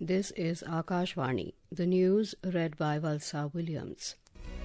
This is Akashvani. The news read by Valsa Williams.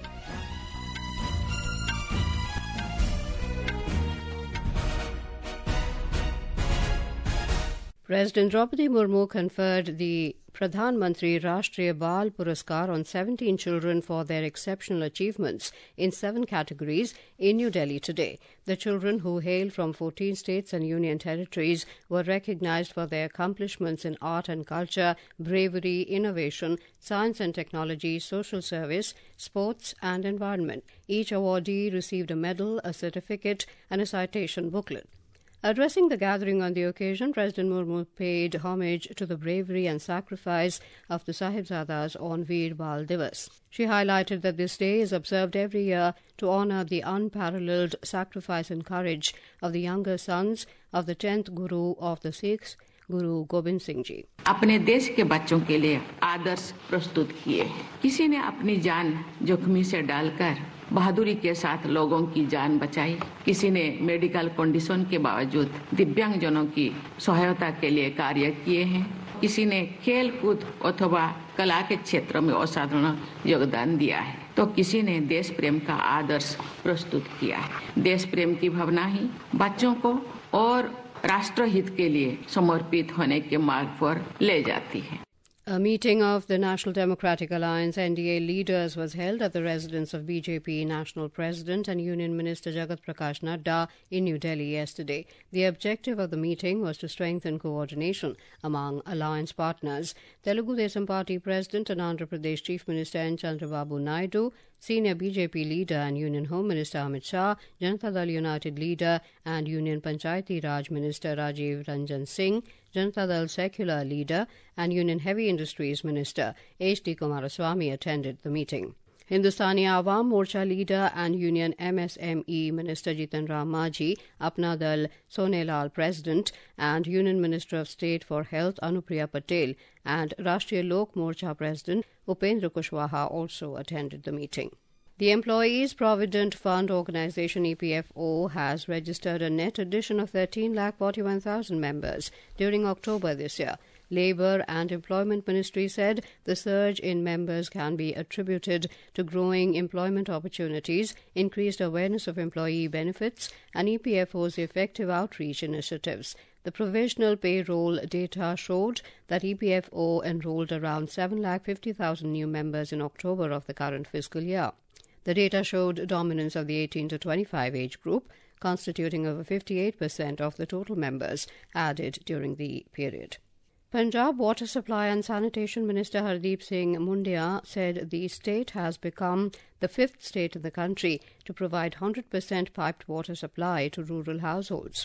President Draupadi Murmu conferred the Pradhan Mantri Rashtriya Bal Puraskar on 17 children for their exceptional achievements in 7 categories in New Delhi today. The children, who hail from 14 states and union territories, were recognized for their accomplishments in art and culture, bravery, innovation, science and technology, social service, sports and environment. Each awardee received a medal, a certificate and a citation booklet. Addressing the gathering on the occasion, President Murmu paid homage to the bravery and sacrifice of the Sahibzadas on Veer Bal Divas. She highlighted that this day is observed every year to honour the unparalleled sacrifice and courage of the younger sons of the 10th Guru of the Sikhs, गुरु गोविंद सिंह जी. अपने देश के बच्चों के लिए आदर्श प्रस्तुत किए. किसी ने अपनी जान जोखिम से डालकर बहादुरी के साथ लोगों की जान बचाई. किसी ने मेडिकल कंडीशन के बावजूद दिव्यांगजनों की सहायता के लिए कार्य किए हैं. किसी ने खेल कूद अथवा कला के क्षेत्र में असाधारण योगदान दिया है, तो किसी ने देश प्रेम का आदर्श प्रस्तुत किया है. देश प्रेम की भावना ही बच्चों को और राष्ट्रहित के लिए समर्पित होने के मार्ग पर ले जाती है. A meeting of the National Democratic Alliance NDA leaders was held at the residence of BJP National President and Union Minister Jagat Prakash Nadda in New Delhi yesterday. The objective of the meeting was to strengthen coordination among alliance partners. Telugu Desam Party President and Andhra Pradesh Chief Minister N. Chandrababu Naidu, Senior BJP leader and Union Home Minister Amit Shah, Janata Dal United leader and Union Panchayati Raj Minister Rajiv Ranjan Singh, Janata Dal Secular leader and Union Heavy Industries Minister H.D. Kumaraswamy attended the meeting. Hindustani Awam Morcha leader and Union MSME Minister Jitan Ram Majhi, Apna Dal Sonelal President and Union Minister of State for Health Anupriya Patel and Rashtriya Lok Morcha President Upendra Kushwaha also attended the meeting. The Employees Provident Fund Organisation EPFO has registered a net addition of 13,41,000 members during October this year. Labour and Employment Ministry said the surge in members can be attributed to growing employment opportunities, increased awareness of employee benefits and EPFO's effective outreach initiatives. The provisional payroll data showed that EPFO enrolled around 7,50,000 new members in October of the current fiscal year. The data showed dominance of the 18 to 25 age group, constituting over 58% of the total members added during the period. Punjab Water Supply and Sanitation Minister Hardeep Singh Mundia said the state has become the 5th state in the country to provide 100% piped water supply to rural households.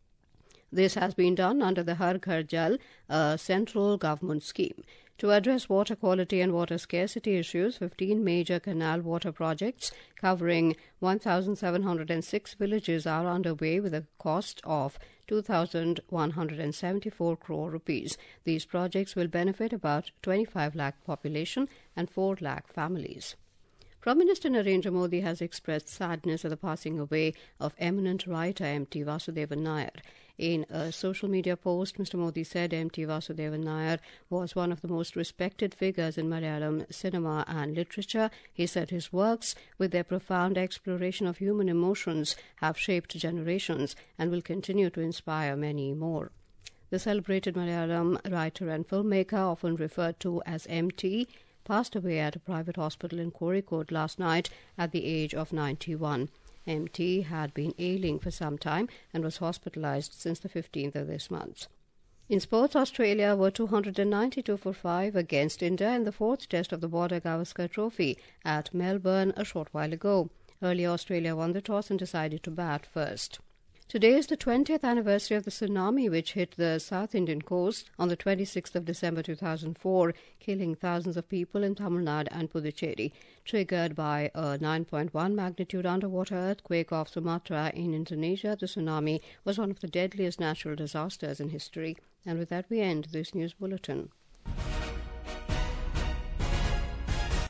This has been done under the Har Ghar Jal, a central government scheme. To address water quality and water scarcity issues, 15 major canal water projects covering 1,706 villages are underway with a cost of 2,174 crore rupees. These projects will benefit about 25 lakh population and 4 lakh families. Prime Minister Narendra Modi has expressed sadness at the passing away of eminent writer M.T. Vasudevan Nair. In a social media post, Mr. Modi said M.T. Vasudevan Nair was one of the most respected figures in Malayalam cinema and literature. He said his works, with their profound exploration of human emotions, have shaped generations and will continue to inspire many more. The celebrated Malayalam writer and filmmaker, often referred to as M.T., passed away at a private hospital in Kozhikode last night at the age of 91. M.T. had been ailing for some time and was hospitalised since the 15th of this month. In sports, Australia were 292 for 5 against India in the 4th test of the Border Gavaskar Trophy at Melbourne a short while ago. Earlier, Australia won the toss and decided to bat first. Today is the 20th anniversary of the tsunami which hit the South Indian coast on the 26th of December 2004, killing thousands of people in Tamil Nadu and Puducherry. Triggered by a 9.1 magnitude underwater earthquake off Sumatra in Indonesia, the tsunami was one of the deadliest natural disasters in history. And with that we end this news bulletin.